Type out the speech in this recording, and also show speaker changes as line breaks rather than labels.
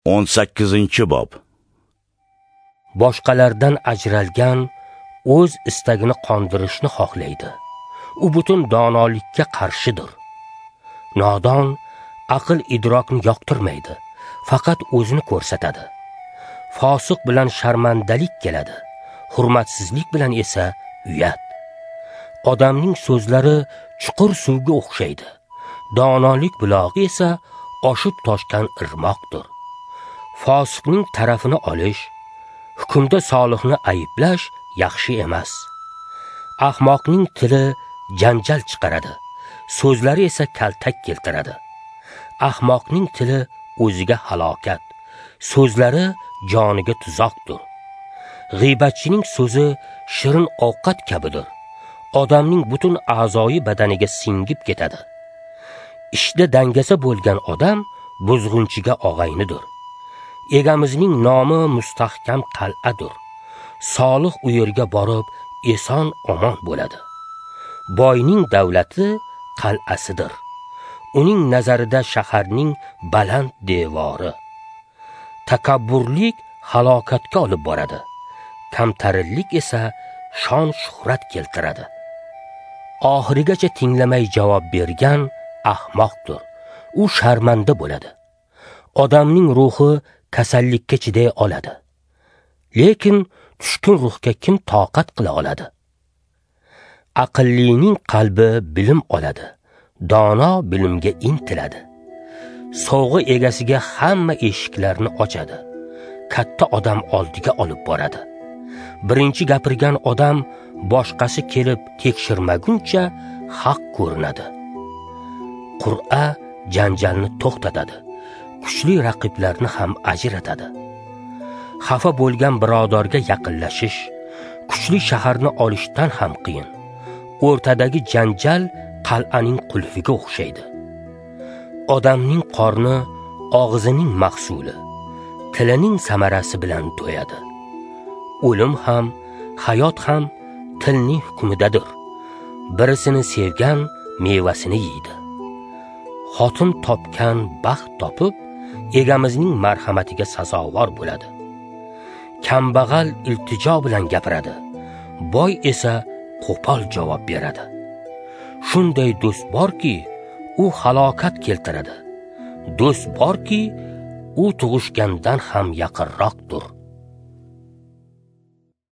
18-bob.
Boshqalardan ajralgan o'z istagini qondirishni xohlaydi. U butun donolikka qarshidir. Nodon aql idrokni yoqtirmaydi, faqat o'zini ko'rsatadi. Fosiq bilan sharmandalik keladi, hurmatsizlik bilan esa uyat. Odamning so'zlari chuqur suvga o'xshaydi. Donolik bulog'i esa oshib toshgan irmoqdir. Fosiqning tarafini olish, hukmda solihni ayblash yaxshi emas. Ahmoqning tili janjal chiqaradi, so'zlari esa kaltak keltiradi. Ahmoqning tili o'ziga halokat, so'zlari joniga tuzoqdir. G'iybatchining so'zi shirin ovqat kabidir. Odamning butun a'zoyi badaniga singib ketadi. Ishda dangasa bo'lgan odam buzg'unchiga og'aynidir. Egamizning nomi mustahkam qal'adir. Solih u yerga borib eson omon bo'ladi. Boyning davlati qal'asidir. Uning nazarida shaharning baland devori. Takabburlik halokatga olib boradi. Kamtarinlik esa shon shuhrat keltiradi. Oxirigacha tinglamay javob bergan ahmoqdir. U sharmanda bo'ladi. Odamning ruhi kasallikka chiday oladi. Lekin tushkun ruhga kim toqat qila oladi? Aqllining qalbi bilim oladi. Dono bilimga intiladi. Sovg'a egasiga hamma eshiklarni ochadi. Katta odam oldiga olib boradi. Birinchi gapirgan odam boshqasi kelib tekshirmaguncha haq ko'rinadi. Qur'a janjalni to'xtatadi. Kuchli raqiblarni ham ajratadi. Xafa bo'lgan birodarga yaqinlashish kuchli shaharni olishdan ham qiyin. O'rtadagi janjal qal'aning qulfiga o'xshaydi. Odamning qorni og'zining mahsuli, tilining samarasi bilan to'yadi. O'lim ham, hayot ham tilning hukmidadir. Birisini sevgan mevasini yeydi. Xotin topgan baxt topib, egamizning marhamatiga sazovor bo'ladi. Kambag'al iltijo bilan gapiradi, boy esa qo'pol javob beradi. Shunday do'st borki, u halokat keltiradi. Do'st borki, u tug'ishgandan ham yaqinroqdir.